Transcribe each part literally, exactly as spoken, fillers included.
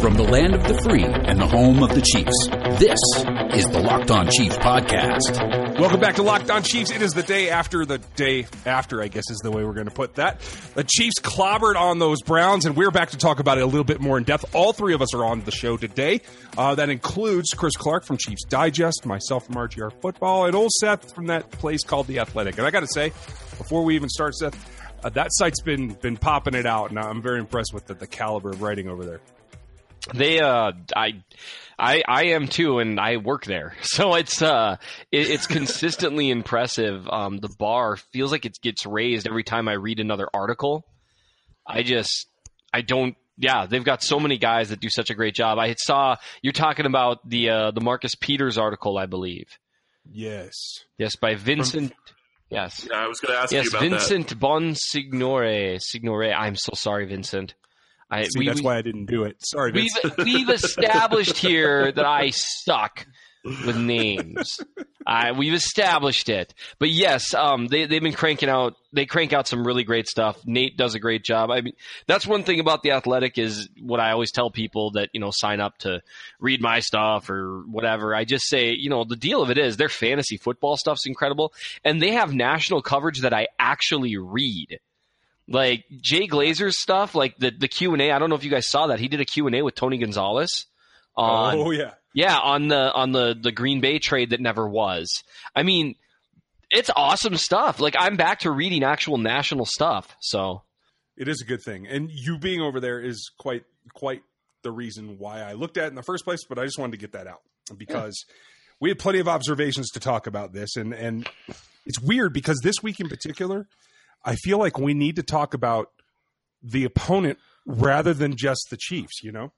From the land of the free and the home of the Chiefs, this is the Locked On Chiefs podcast. Welcome back to Locked On Chiefs. It is the day after the day after, I guess is the way we're going to put that. The Chiefs clobbered on those Browns, and we're back to talk about it a little bit more in depth. All three of us are on the show today. Uh, that includes Chris Clark from Chiefs Digest, myself from R G R Football, and old Seth from that place called The Athletic. And I got to say, before we even start, Seth, uh, that site's been been popping it out, and I'm very impressed with the, the caliber of writing over there. They, uh, I, I, I am too, and I work there, so it's, uh, it, it's consistently impressive. Um, the bar feels like it gets raised every time I read another article. I just, I don't. Yeah, they've got so many guys that do such a great job. I saw you're talking about the uh, the Marcus Peters article, I believe. Yes. Yes, by Vincent. Yes. Yeah, I was going to ask yes, you about Vincent that. Bonsignore. Signore. I'm so sorry, Vincent. I, See, we, that's we, why I didn't do it. Sorry, Vince. We've, we've established here that I suck with names. I, we've established it. But yes, um, they, they've been cranking out, they crank out some really great stuff. Nate does a great job. I mean, that's one thing about The Athletic is what I always tell people that, you know, sign up to read my stuff or whatever. I just say, you know, the deal of it is their fantasy football stuff's incredible. And they have national coverage that I actually read. Like Jay Glazer's stuff, like the, the Q and A. I don't know if you guys saw that. He did a Q and A with Tony Gonzalez. On, oh, yeah. Yeah, on the on the, the Green Bay trade that never was. I mean, it's awesome stuff. Like, I'm back to reading actual national stuff. So it is a good thing. And you being over there is quite quite the reason why I looked at it in the first place, but I just wanted to get that out because yeah. we had plenty of observations to talk about this. And, and it's weird because this week in particular, I feel like we need to talk about the opponent rather than just the Chiefs, you know?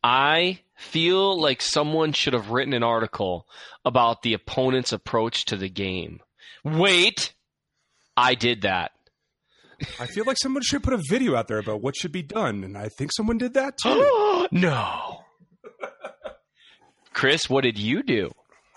I feel like someone should have written an article about the opponent's approach to the game. Wait, I did that. I feel like someone should put a video out there about what should be done, and I think someone did that too. No. Chris, what did you do?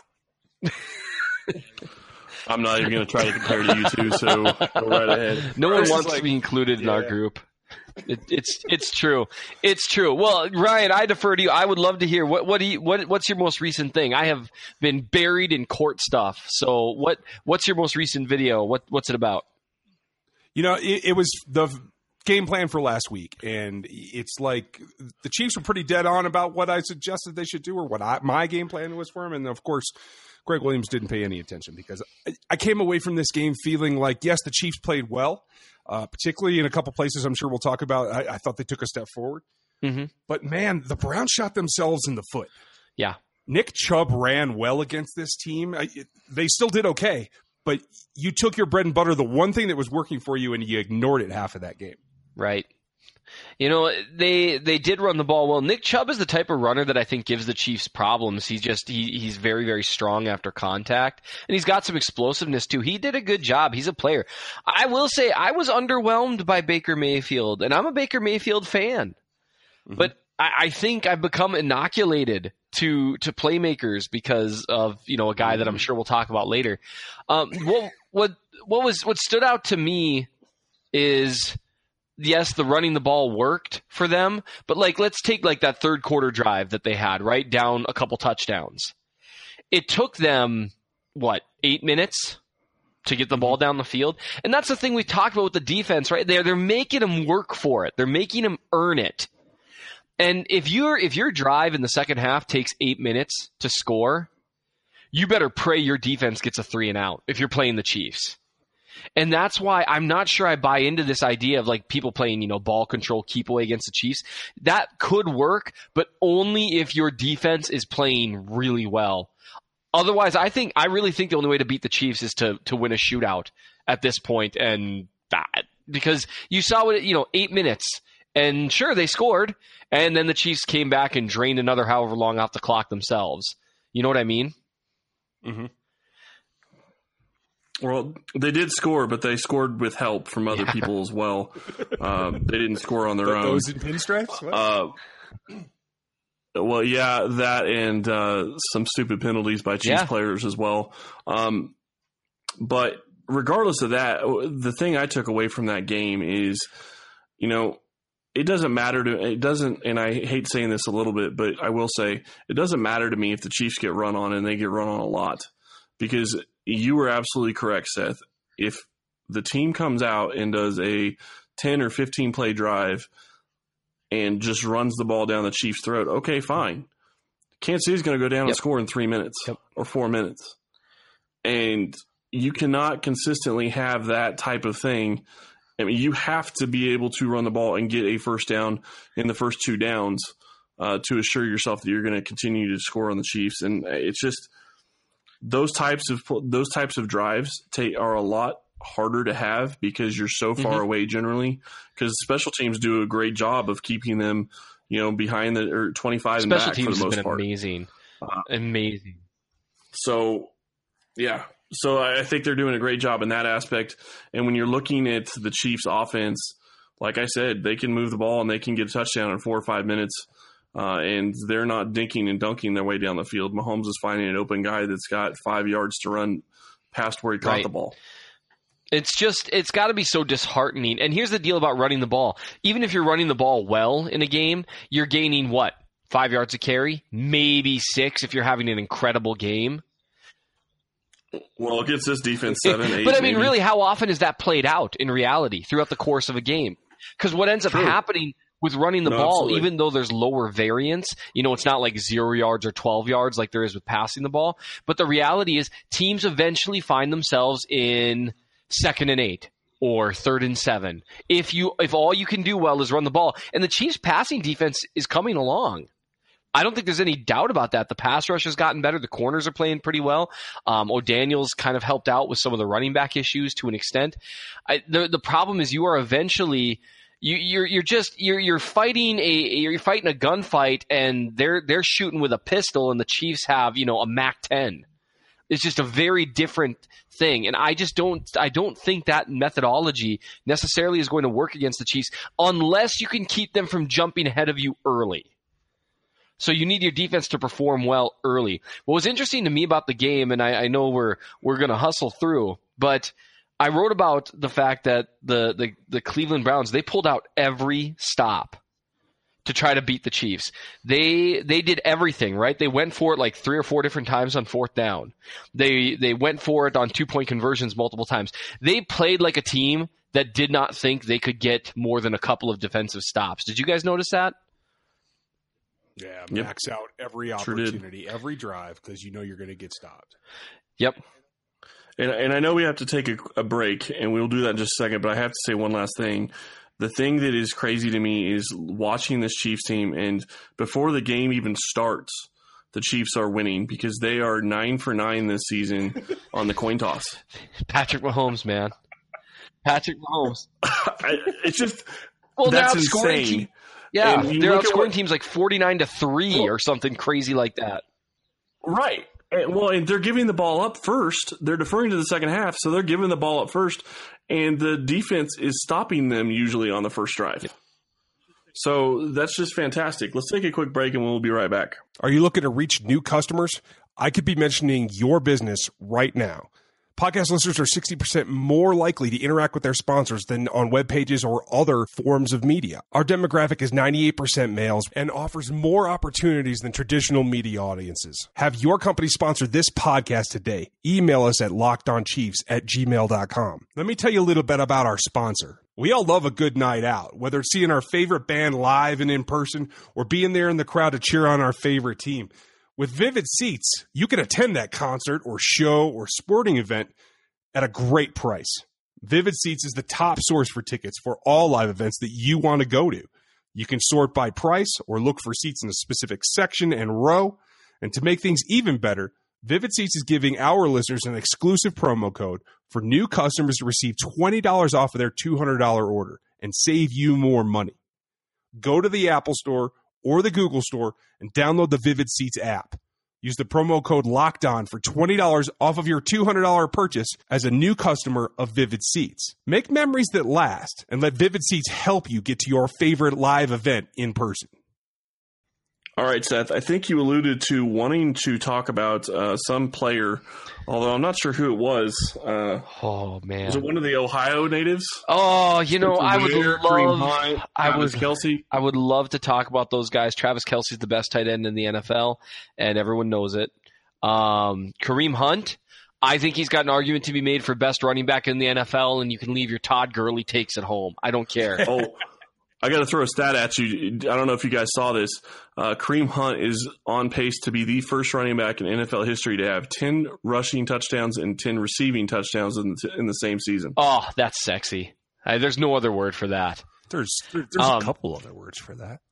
I'm not even going to try to compare to you two, so go right ahead. No one Chris wants like, to be included in yeah. our group. It, it's it's true. It's true. Well, Ryan, I defer to you. I would love to hear what what do you, what what's your most recent thing? I have been buried in court stuff. So what what's your most recent video? What what's it about? You know, it, it was the game plan for last week, and it's like the Chiefs were pretty dead on about what I suggested they should do or what I, my game plan was for them, and of course, Greg Williams didn't pay any attention because I, I came away from this game feeling like, yes, the Chiefs played well, uh, particularly in a couple places I'm sure we'll talk about. I, I thought they took a step forward. Mm-hmm. But, man, the Browns shot themselves in the foot. Yeah. Nick Chubb ran well against this team. I, it, they still did okay, but you took your bread and butter, the one thing that was working for you, and you ignored it half of that game. Right. You know, they they did run the ball well. Nick Chubb is the type of runner that I think gives the Chiefs problems. He's just he, he's very, very strong after contact, and he's got some explosiveness too. He did a good job. He's a player. I will say I was underwhelmed by Baker Mayfield, and I'm a Baker Mayfield fan. Mm-hmm. But I, I think I've become inoculated to to playmakers because of, you know, a guy that I'm sure we'll talk about later. Um, what what what was what stood out to me is, yes, the running the ball worked for them, but like, let's take like that third quarter drive that they had, right? Down a couple touchdowns. It took them, what, eight minutes to get the ball down the field? And that's the thing we talked about with the defense, right? They're, they're making them work for it. They're making them earn it. And if your if your drive in the second half takes eight minutes to score, you better pray your defense gets a three and out if you're playing the Chiefs. And that's why I'm not sure I buy into this idea of like people playing, you know, ball control, keep away against the Chiefs. That could work, but only if your defense is playing really well. Otherwise, I think I really think the only way to beat the Chiefs is to to win a shootout at this point, and that because you saw what, you know, eight minutes, and sure they scored, and then the Chiefs came back and drained another however long off the clock themselves. You know what I mean? Mm-hmm. Well, they did score, but they scored with help from other yeah. people as well. Um, they didn't score on their but own. Those in pinstripes? What? Uh, well, yeah, that and uh, some stupid penalties by Chiefs yeah. players as well. Um, but regardless of that, the thing I took away from that game is, you know, it doesn't matter to it doesn't, and I hate saying this a little bit, but I will say it doesn't matter to me if the Chiefs get run on, and they get run on a lot, because you were absolutely correct, Seth. If the team comes out and does a ten or fifteen play drive and just runs the ball down the Chiefs' throat, okay, fine. Kansas City's going to go down yep. and score in three minutes yep. or four minutes. And you cannot consistently have that type of thing. I mean, you have to be able to run the ball and get a first down in the first two downs uh, to assure yourself that you're going to continue to score on the Chiefs. And it's just those types of those types of drives take, are a lot harder to have because you're so far mm-hmm. away generally. Because special teams do a great job of keeping them, you know, behind the or twenty-five special and back teams for the most have been part. Amazing, uh, amazing. So, yeah. So I think they're doing a great job in that aspect. And when you're looking at the Chiefs offense, like I said, they can move the ball and they can get a touchdown in four or five minutes. Uh, and they're not dinking and dunking their way down the field. Mahomes is finding an open guy that's got five yards to run past where he caught right. the ball. It's just, it's got to be so disheartening. And here's the deal about running the ball. Even if you're running the ball well in a game, you're gaining what? Five yards a carry? Maybe six if you're having an incredible game. Well, it gets this defense seven, eight. But I mean, maybe. really, how often is that played out in reality throughout the course of a game? Because what ends up True. happening with running the no, ball, absolutely. even though there's lower variance, you know, it's not like zero yards or twelve yards like there is with passing the ball. But the reality is teams eventually find themselves in second and eight or third and seven. If you, if all you can do well is run the ball, and the Chiefs passing defense is coming along. I don't think there's any doubt about that. The pass rush has gotten better. The corners are playing pretty well. Um, O'Daniel's kind of helped out with some of the running back issues to an extent. I, the the problem is you are eventually you, you're you're just you're you're fighting a you're fighting a gunfight, and they're they're shooting with a pistol, and the Chiefs have you know a Mac ten. It's just a very different thing, and I just don't I don't think that methodology necessarily is going to work against the Chiefs unless you can keep them from jumping ahead of you early. So you need your defense to perform well early. What was interesting to me about the game, and I, I know we're we're going to hustle through, but I wrote about the fact that the, the, the Cleveland Browns, they pulled out every stop to try to beat the Chiefs. They they did everything, right? They went for it like three or four different times on fourth down. They they went for it on two-point conversions multiple times. They played like a team that did not think they could get more than a couple of defensive stops. Did you guys notice that? Yeah, yep. max out every opportunity, sure every drive, because you know you're going to get stopped. Yep. And, and I know we have to take a, a break, and we'll do that in just a second, but I have to say one last thing. The thing that is crazy to me is watching this Chiefs team, and before the game even starts, the Chiefs are winning because they are nine for nine this season on the coin toss. Patrick Mahomes, man. Patrick Mahomes. I, it's just well, that's they're outscoring insane. Team, yeah, they're outscoring what, teams like forty-nine to three well, or something crazy like that. Right. And, well, and they're giving the ball up first. They're deferring to the second half, so they're giving the ball up first, and the defense is stopping them usually on the first drive. Yeah. So that's just fantastic. Let's take a quick break, and we'll be right back. Are you looking to reach new customers? I could be mentioning your business right now. Podcast listeners are sixty percent more likely to interact with their sponsors than on web pages or other forms of media. Our demographic is ninety-eight percent males and offers more opportunities than traditional media audiences. Have your company sponsor this podcast today. Email us at lockedonchiefs at gmail dot com. Let me tell you a little bit about our sponsor. We all love a good night out, whether it's seeing our favorite band live and in person or being there in the crowd to cheer on our favorite team. With Vivid Seats, you can attend that concert or show or sporting event at a great price. Vivid Seats is the top source for tickets for all live events that you want to go to. You can sort by price or look for seats in a specific section and row. And to make things even better, Vivid Seats is giving our listeners an exclusive promo code for new customers to receive twenty dollars off of their two hundred dollars order and save you more money. Go to the Apple Store or the Google Store and download the Vivid Seats app. Use the promo code LOCKEDON for twenty dollars off of your two hundred dollars purchase as a new customer of Vivid Seats. Make memories that last and let Vivid Seats help you get to your favorite live event in person. All right, Seth, I think you alluded to wanting to talk about uh, some player, although I'm not sure who it was. Uh, oh, man. Was it one of the Ohio natives? Oh, you know, I would Ware, Kareem love Hunt, I Travis would Kelce. I would love to talk about those guys. Travis Kelce's the best tight end in the N F L, and everyone knows it. Um, Kareem Hunt, I think he's got an argument to be made for best running back in the N F L, and you can leave your Todd Gurley takes at home. I don't care. Oh, I got to throw a stat at you. I don't know if you guys saw this. Uh, Kareem Hunt is on pace to be the first running back in N F L history to have ten rushing touchdowns and ten receiving touchdowns in the, in the same season. Oh, that's sexy. Uh, there's no other word for that. There's there, there's Um, a couple other words for that.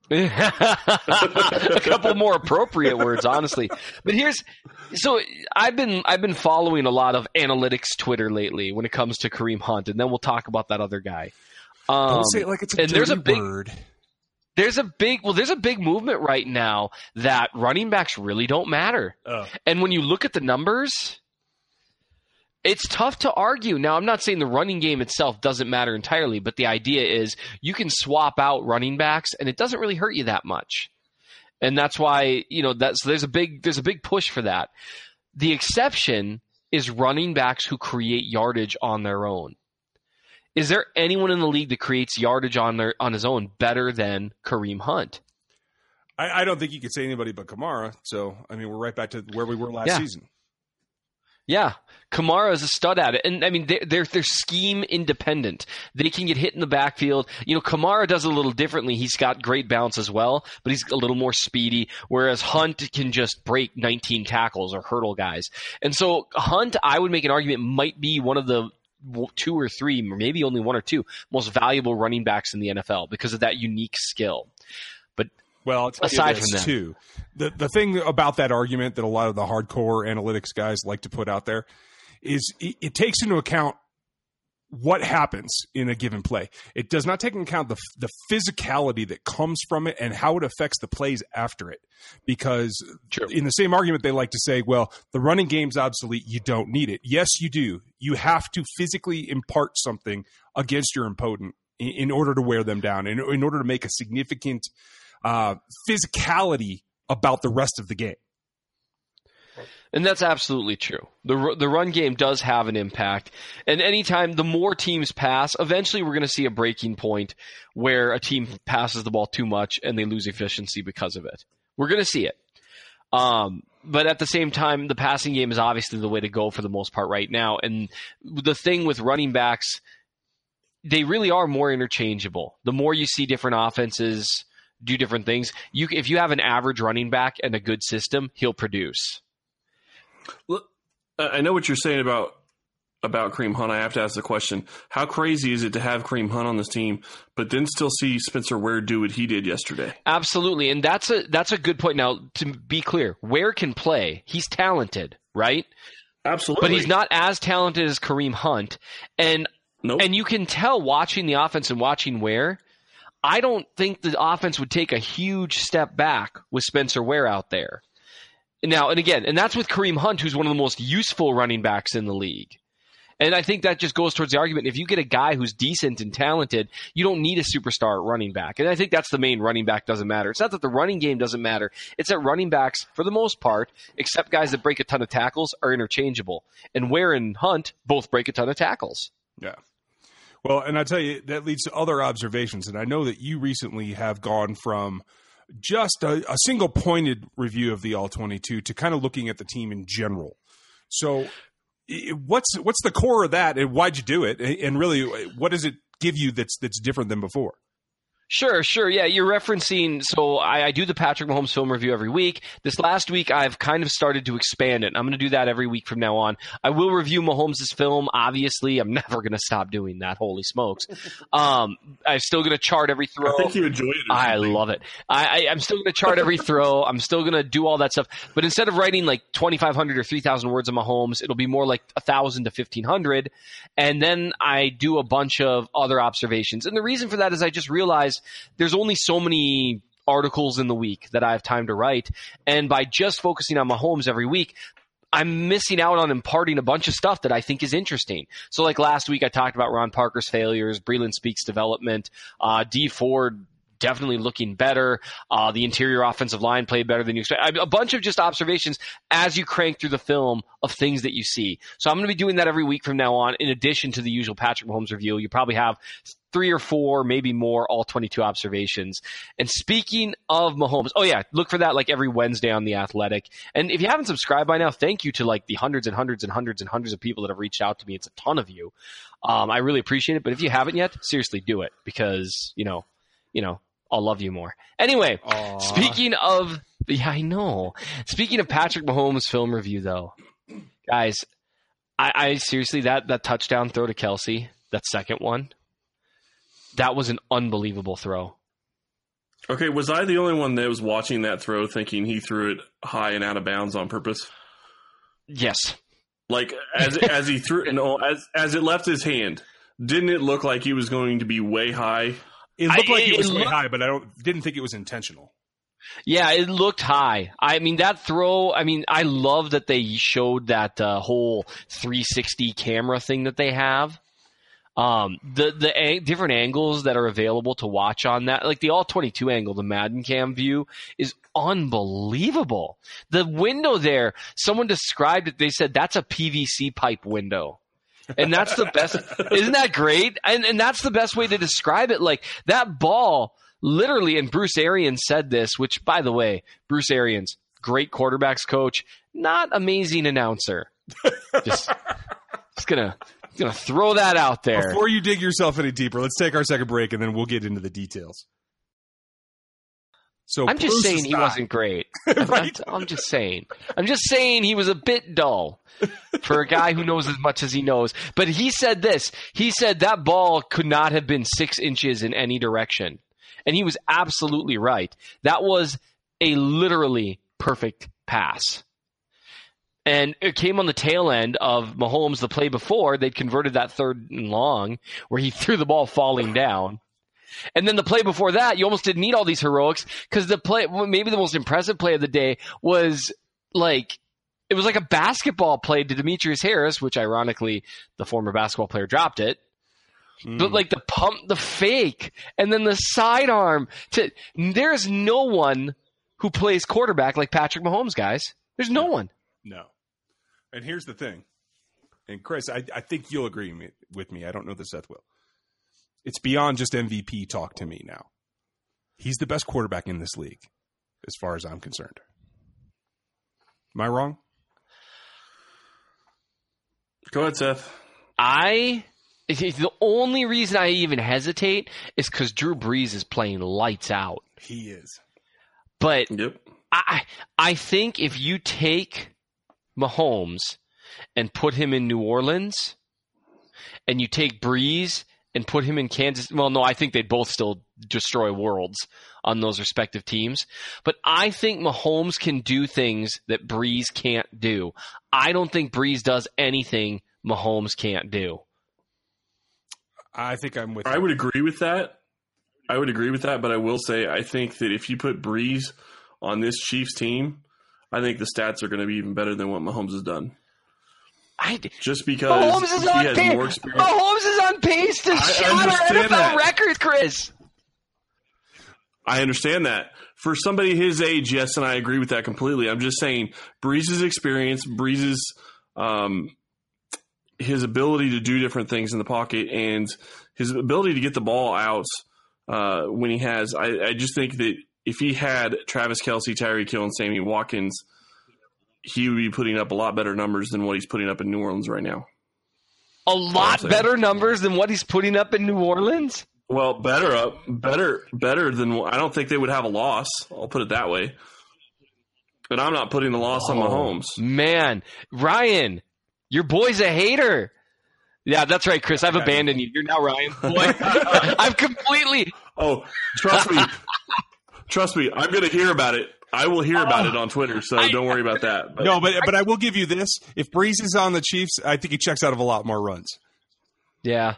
A couple more appropriate words, honestly. But here's so I've been I've been following a lot of analytics Twitter lately when it comes to Kareem Hunt, and then we'll talk about that other guy. Um, Don't say it like it's a and dirty there's a big, word. There's a big well, there's a big movement right now that running backs really don't matter. Oh. And when you look at the numbers, it's tough to argue. Now, I'm not saying the running game itself doesn't matter entirely, but the idea is you can swap out running backs and it doesn't really hurt you that much. And that's why, you know, that's there's a big there's a big push for that. The exception is running backs who create yardage on their own. Is there anyone in the league that creates yardage on their on his own better than Kareem Hunt? I, I don't think you could say anybody but Kamara. So, I mean, we're right back to where we were last Yeah. season. Yeah, Kamara is a stud at it, and I mean they're, they're they're scheme independent. They can get hit in the backfield. You know, Kamara does it a little differently. He's got great bounce as well, but he's a little more speedy. Whereas Hunt can just break nineteen tackles or hurdle guys. And so Hunt, I would make an argument, might be one of the two or three, maybe only one or two most valuable running backs in the N F L because of that unique skill. But Well, I'll tell aside you this, from that, too, the the thing about that argument that a lot of the hardcore analytics guys like to put out there is it, it takes into account what happens in a given play. It does not take into account the the physicality that comes from it and how it affects the plays after it. Because True. in the same argument, they like to say, well, the running game's obsolete. You don't need it. Yes, you do. You have to physically impart something against your opponent in, in order to wear them down, in, in order to make a significant uh, physicality about the rest of the game. And that's absolutely true. The the run game does have an impact. And anytime the more teams pass, eventually we're going to see a breaking point where a team passes the ball too much and they lose efficiency because of it. We're going to see it. Um, but at the same time, the passing game is obviously the way to go for the most part right now. And the thing with running backs, they really are more interchangeable. The more you see different offenses do different things, you if you have an average running back and a good system, he'll produce. Look, I know what you're saying about about Kareem Hunt. I have to ask the question: how crazy is it to have Kareem Hunt on this team, but then still see Spencer Ware do what he did yesterday? Absolutely, and that's a that's a good point. Now, to be clear, Ware can play. He's talented, right? Absolutely, but he's not as talented as Kareem Hunt, and Nope. and you can tell watching the offense and watching Ware. I don't think the offense would take a huge step back with Spencer Ware out there. Now, and again, and that's with Kareem Hunt, who's one of the most useful running backs in the league. And I think that just goes towards the argument. If you get a guy who's decent and talented, you don't need a superstar running back. And I think that's the main running back doesn't matter. It's not that the running game doesn't matter. It's that running backs, for the most part, except guys that break a ton of tackles, are interchangeable. And Ware and Hunt both break a ton of tackles. Yeah. Well, and I tell you, that leads to other observations. And I know that you recently have gone from just a, a single pointed review of the all twenty-two to kind of looking at the team in general. So i- what's what's the core of that, and why'd you do it? And really, what does it give you that's that's different than before? Sure, sure. Yeah, you're referencing, so I, I do the Patrick Mahomes film review every week. This last week, I've kind of started to expand it. I'm going to do that every week from now on. I will review Mahomes' film, obviously. I'm never going to stop doing that, holy smokes. Um, I'm still going to chart every throw. I think you enjoy it. or I something. love it. I, I, I'm still going to chart every throw. I'm still going to do all that stuff. But instead of writing like twenty-five hundred or three thousand words on Mahomes, it'll be more like one thousand to fifteen hundred. And then I do a bunch of other observations. And the reason for that is I just realized there's only so many articles in the week that I have time to write. And by just focusing on Mahomes every week, I'm missing out on imparting a bunch of stuff that I think is interesting. So like last week, I talked about Ron Parker's failures, Breeland Speaks' development, uh, Dee Ford definitely looking better. Uh, the interior offensive line played better than you expect. A bunch of just observations as you crank through the film of things that you see. So I'm going to be doing that every week from now on, in addition to the usual Patrick Mahomes review. You probably have three or four, maybe more, all twenty-two observations. And speaking of Mahomes, oh yeah, look for that like every Wednesday on The Athletic. And if you haven't subscribed by now, thank you to like the hundreds and hundreds and hundreds and hundreds of people that have reached out to me. It's a ton of you. Um, I really appreciate it. But if you haven't yet, seriously do it, because, you know, you know, I'll love you more. Anyway, Aww. speaking of, yeah, I know. Speaking of Patrick Mahomes' film review, though, guys, I, I seriously, that, that touchdown throw to Kelsey, that second one, that was an unbelievable throw. Okay, was I the only one that was watching that throw thinking he threw it high and out of bounds on purpose? Yes. Like, as as he threw it, no, as, as it left his hand, didn't it look like he was going to be way high? It looked I, like it, it was it way looked, high, but I don't didn't think it was intentional. Yeah, it looked high. I mean, that throw, I mean, I love that they showed that uh, whole three sixty camera thing that they have. Um, the the a- different angles that are available to watch on that, like the all twenty-two angle, the Madden Cam view, is unbelievable. The window there, someone described it, they said that's a P V C pipe window. And that's the best. Isn't that great? And and that's the best way to describe it. Like, that ball, literally, and Bruce Arians said this, which, by the way, Bruce Arians, great quarterbacks coach, not amazing announcer. Just, just gonna, gonna throw that out there. Before you dig yourself any deeper, let's take our second break, and then we'll get into the details. So I'm just Bruce saying he not. wasn't great. Right? I'm, I'm just saying. I'm just saying he was a bit dull for a guy who knows as much as he knows. But he said this. He said that ball could not have been six inches in any direction. And he was absolutely right. That was a literally perfect pass. And it came on the tail end of Mahomes the play before. They'd converted that third and long where he threw the ball falling down. And then the play before that, you almost didn't need all these heroics, because the play, maybe the most impressive play of the day was like, it was like a basketball play to Demetrius Harris, which ironically, the former basketball player dropped it. Mm. But like the pump, the fake, and then the sidearm. To, there's no one who plays quarterback like Patrick Mahomes, guys. There's no one. No. And here's the thing. And Chris, I, I think you'll agree with me. I don't know that Seth will. It's beyond just M V P talk to me now. He's the best quarterback in this league, as far as I'm concerned. Am I wrong? Go ahead, Seth. I, the only reason I even hesitate is because Drew Brees is playing lights out. He is. But yep. I, I think if you take Mahomes and put him in New Orleans, and you take Brees and put him in Kansas. Well, no, I think they'd both still destroy worlds on those respective teams. But I think Mahomes can do things that Brees can't do. I don't think Brees does anything Mahomes can't do. I think I'm with you. I would agree with that. I would agree with that, but I will say I think that if you put Brees on this Chiefs team, I think the stats are going to be even better than what Mahomes has done. I, Just because Mahomes is he on has pace. more experience. Mahomes is on pace to shatter N F L that. records, Chris. I understand that. For somebody his age, yes, and I agree with that completely. I'm just saying Brees' experience, Brees' um, his ability to do different things in the pocket, and his ability to get the ball out uh, when he has. I, I just think that if he had Travis Kelce, Tyreek Hill, and Sammy Watkins, he would be putting up a lot better numbers than what he's putting up in New Orleans right now. A lot better numbers than what he's putting up in New Orleans? Well, better up, better, better than. I don't think they would have a loss. I'll put it that way. But I'm not putting the loss oh, on Mahomes. Man, Ryan, your boy's a hater. Yeah, that's right, Chris. I've abandoned you. You're now Ryan. Boy, I've completely. Oh, trust me, trust me. I'm going to hear about it. I will hear about it on Twitter, so I, don't worry about that. But, no, but but I will give you this: if Brees is on the Chiefs, I think he checks out of a lot more runs. Yeah.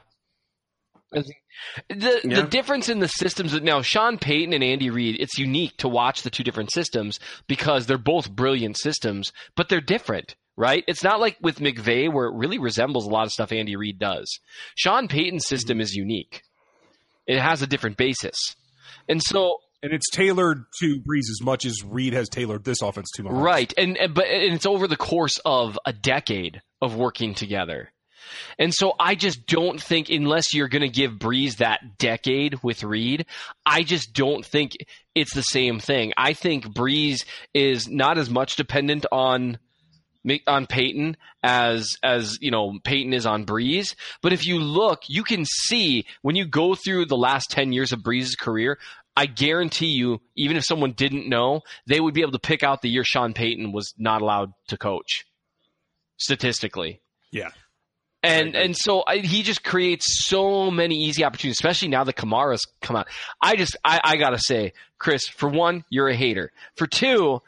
The yeah. the difference in the systems now, Sean Payton and Andy Reid, it's unique to watch the two different systems because they're both brilliant systems, but they're different, right? It's not like with McVay where it really resembles a lot of stuff Andy Reid does. Sean Payton's system mm-hmm. is unique. It has a different basis. And so, and it's tailored to Breeze as much as Reed has tailored this offense to Mahomes. Right, and, and but and it's over the course of a decade of working together. And so I just don't think, unless you're going to give Breeze that decade with Reed, I just don't think it's the same thing. I think Breeze is not as much dependent on on Peyton as as you know Peyton is on Breeze. But if you look, you can see when you go through the last ten years of Breeze's career, I guarantee you, even if someone didn't know, they would be able to pick out the year Sean Payton was not allowed to coach, statistically. Yeah. And and so I, he just creates so many easy opportunities, especially now that Kamara's come out. I just, I, I got to say, Chris, for one, you're a hater. For two,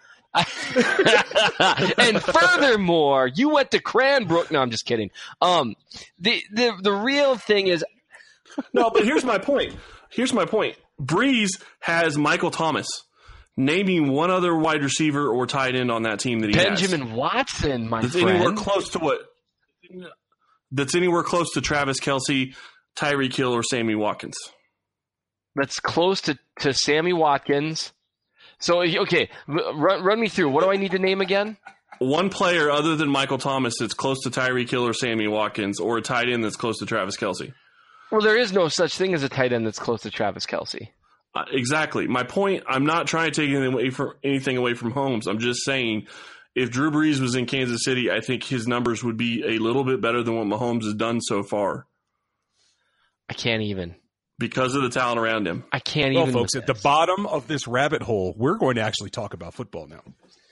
I, and furthermore, you went to Cranbrook. No, I'm just kidding. Um, the, the, the real thing is... No, but here's my point. Here's my point. Breeze has Michael Thomas. Naming one other wide receiver or tight end on that team that he Benjamin has. Benjamin Watson, my That's friend. Anywhere close to what... That's anywhere close to Travis Kelce, Tyreek Hill, or Sammy Watkins. That's close to, to Sammy Watkins. So, okay, run, run me through. What do I need to name again? One player other than Michael Thomas that's close to Tyreek Hill or Sammy Watkins, or a tight end that's close to Travis Kelce. Well, there is no such thing as a tight end that's close to Travis Kelce. Uh, exactly. My point, I'm not trying to take anything away from, anything away from Holmes. I'm just saying, if Drew Brees was in Kansas City, I think his numbers would be a little bit better than what Mahomes has done so far. I can't even. Because of the talent around him. I can't well, even. Folks, at the bottom of this rabbit hole, we're going to actually talk about football now.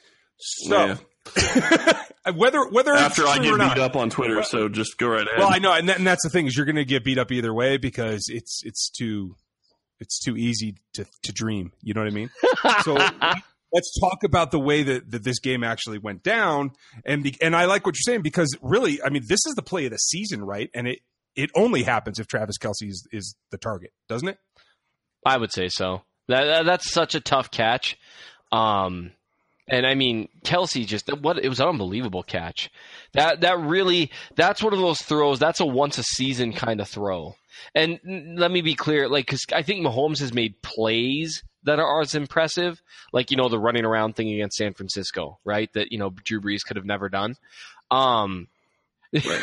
So, yeah. whether whether after it's I true get or beat not, up on Twitter, well, so just go right ahead. Well, I know, and, that, and that's the thing is you're going to get beat up either way because it's it's too it's too easy to to dream. You know what I mean? So. Let's talk about the way that, that this game actually went down, and be, and I like what you're saying because really, I mean, this is the play of the season, right? And it, it only happens if Travis Kelce is, is the target, doesn't it? I would say so. That, that that's such a tough catch, um, and I mean, Kelce just what it was an unbelievable catch. That that really that's one of those throws. That's a once a season kind of throw. And let me be clear, like because I think Mahomes has made plays that are as impressive, like, you know, the running around thing against San Francisco, right? That, you know, Drew Brees could have never done. Um, right.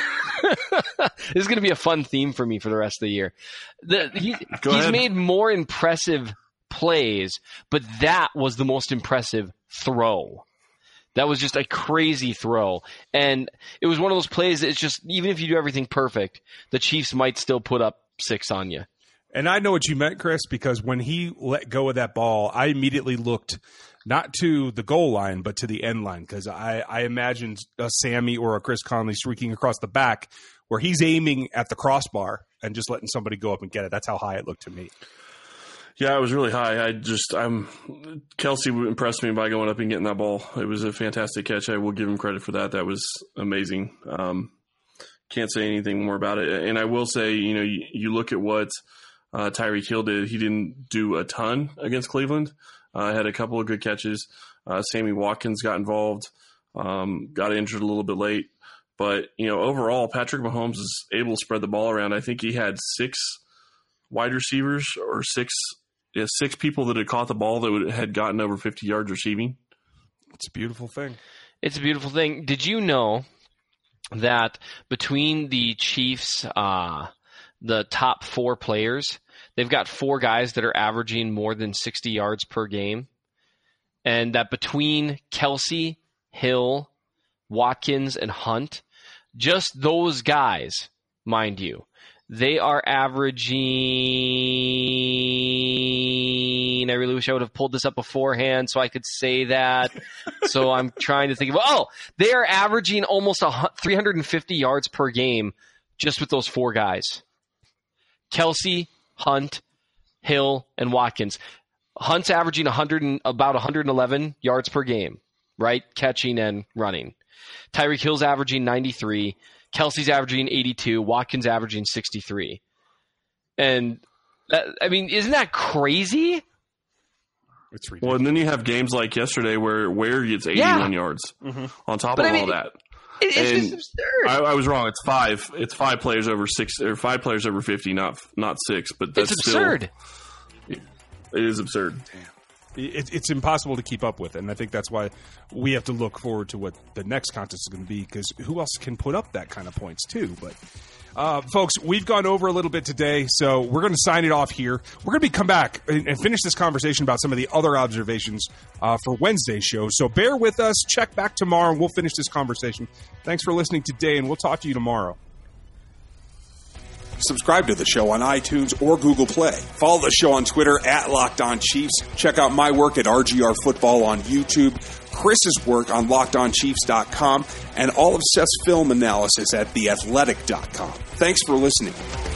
This is going to be a fun theme for me for the rest of the year. The, he, he's ahead. made more impressive plays, but that was the most impressive throw. That was just a crazy throw. And it was one of those plays that it's just, even if you do everything perfect, the Chiefs might still put up six on you. And I know what you meant, Chris, because when he let go of that ball, I immediately looked not to the goal line, but to the end line, because I, I imagined a Sammy or a Chris Conley streaking across the back where he's aiming at the crossbar and just letting somebody go up and get it. That's how high it looked to me. Yeah, it was really high. I just, I'm, Kelce impressed me by going up and getting that ball. It was a fantastic catch. I will give him credit for that. That was amazing. Um, can't say anything more about it. And I will say, you know, you, you look at what Uh, Tyreek Hill did. He didn't do a ton against Cleveland. Uh, had a couple of good catches. Uh, Sammy Watkins got involved, um, got injured a little bit late. But, you know, overall, Patrick Mahomes is able to spread the ball around. I think he had six wide receivers or six yeah, six people that had caught the ball that would, had gotten over fifty yards receiving. It's a beautiful thing. It's a beautiful thing. Did you know that between the Chiefs, uh, the top four players, they've got four guys that are averaging more than sixty yards per game. And that between Kelce, Hill, Watkins, and Hunt, just those guys, mind you, they are averaging, I really wish I would have pulled this up beforehand so I could say that. So I'm trying to think of, oh, they are averaging almost three hundred fifty yards per game just with those four guys. Kelce, Hunt, Hill, and Watkins. Hunt's averaging one hundred and, about one hundred eleven yards per game, right? Catching and running. Tyreek Hill's averaging ninety-three. Kelce's averaging eighty-two. Watkins averaging sixty-three. And, that, I mean, isn't that crazy? It's ridiculous. Well, and then you have games like yesterday where Ware gets eighty-one Yeah. yards Mm-hmm. on top But of I mean, all that. It, it's And just absurd. I, I was wrong. It's five. It's five players over six, or five players over fifty, not not six. But that's It's absurd. Still, It is absurd. It, it's impossible to keep up with, and I think that's why we have to look forward to what the next contest is going to be, because who else can put up that kind of points too? But uh, folks, we've gone over a little bit today, so we're going to sign it off here. We're going to be come back and, and finish this conversation about some of the other observations uh, for Wednesday's show. So bear with us. Check back tomorrow, and we'll finish this conversation. Thanks for listening today, and we'll talk to you tomorrow. Subscribe to the show on iTunes or Google Play. Follow the show on Twitter at Locked On Chiefs. Check out my work at R G R Football on YouTube, Chris's work on locked on chiefs dot com, and all of Seth's film analysis at the athletic dot com. Thanks for listening.